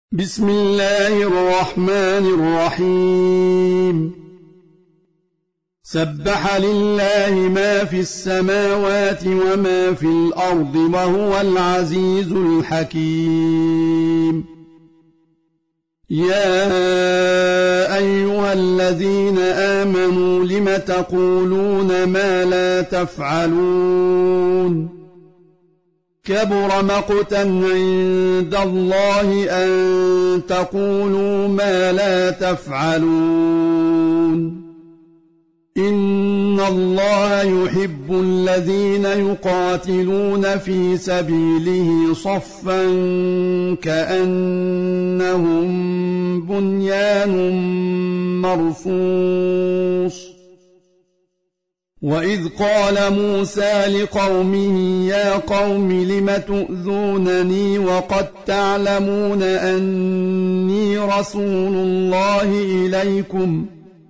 بسم الله الرحمن الرحيم سبح لله ما في السماوات وما في الأرض وهو العزيز الحكيم يا أيها الذين آمنوا لم تقولون ما لا تفعلون كبر مقتا عند الله أن تقولوا ما لا تفعلون إن الله يحب الذين يقاتلون في سبيله صفا كأنهم بنيان مرصوص وإذ قال موسى لقومه يا قوم لم تؤذونني وقد تعلمون أني رسول الله إليكم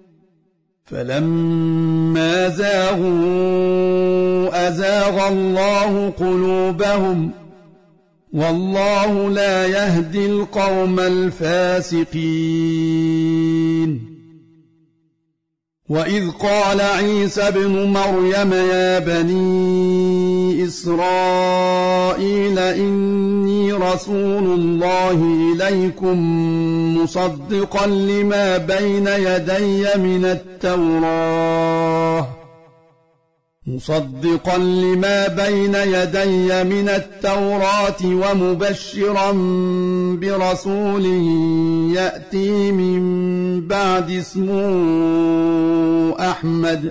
فلما زاغوا أزاغ الله قلوبهم والله لا يهدي القوم الفاسقين وإذ قال عيسى ابن مريم يا بني إسرائيل إني رسول الله إليكم مصدقا لما بين يدي من التوراة ومبشرا برسول يأتي من بعد اسمه أحمد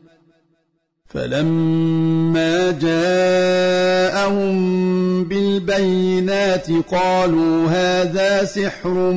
فلما جاءهم بالبينات قالوا هذا سحر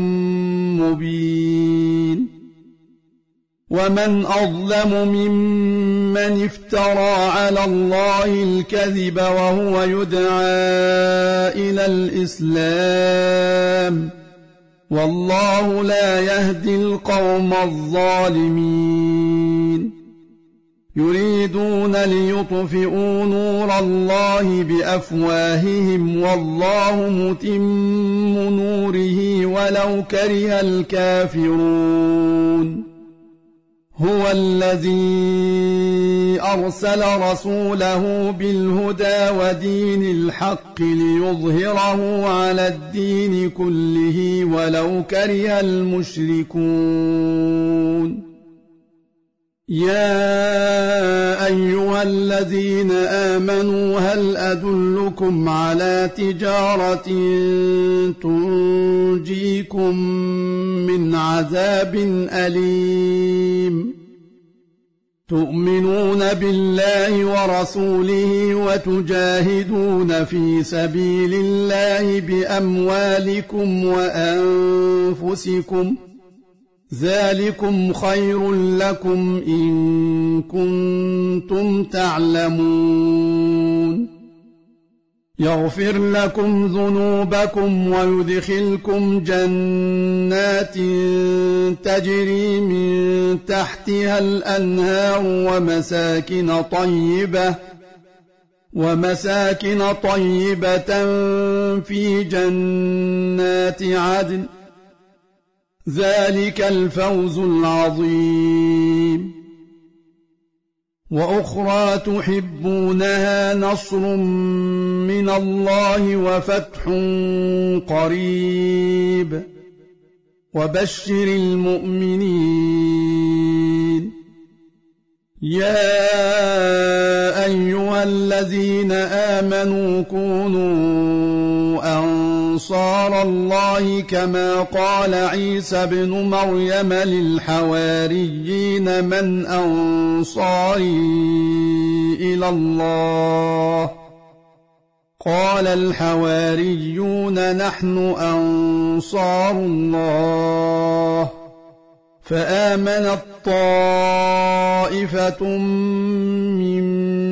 مبين ومن أظلم ممن افترى على الله الكذب وهو يدعى إلى الإسلام والله لا يهدي القوم الظالمين يريدون ليطفئوا نور الله بأفواههم والله متم نوره ولو كره الكافرون هو الذي أرسل رسوله بالهدى ودين الحق ليظهره على الدين كله ولو كره المشركون يا أيها الذين آمنوا هل أدلكم على تجارة تنجيكم من عذاب أليم تؤمنون بالله ورسوله وتجاهدون في سبيل الله بأموالكم وأنفسكم ذلكم خير لكم إن كنتم تعلمون يغفر لكم ذنوبكم ويدخلكم جنات تجري من تحتها الأنهار ومساكن طيبة في جنات عدن ذلك الفوز العظيم وأخرى تحبونها نصر من الله وفتح قريب وبشر المؤمنين يا أيها الذين آمنوا كونوا أنصار الله كما قال عيسى ابن مريم للحواريين من أنصاري إلى الله قال الحواريون نحن أنصار الله فآمنت طائفة من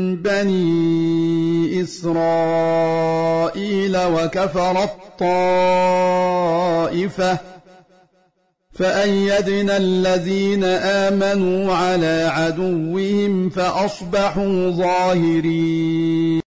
بني إسرائيل وكفرت طائفة فأيدنا الذين آمنوا على عدوهم فأصبحوا ظاهرين